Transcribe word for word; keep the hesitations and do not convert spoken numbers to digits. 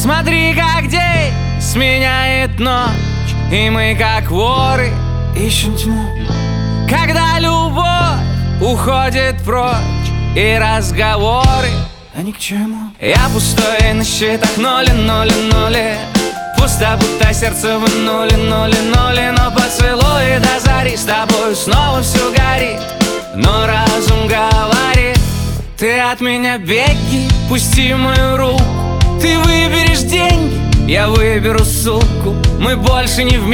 Смотри, как день сменяет ночь, и мы, как воры, ищем тьму. Когда любовь уходит прочь, и разговоры, а ни к чему. Я пустой на счетах, ноли, ноли, ноли. Пусто, будто сердце в нуле, нуле, нуле. Но поцелуй до зари, с тобой снова все горит. Но разум говорит: ты от меня беги, пусти мою руку. Ты выберешь деньги, я выберу суку. Мы больше не вместе.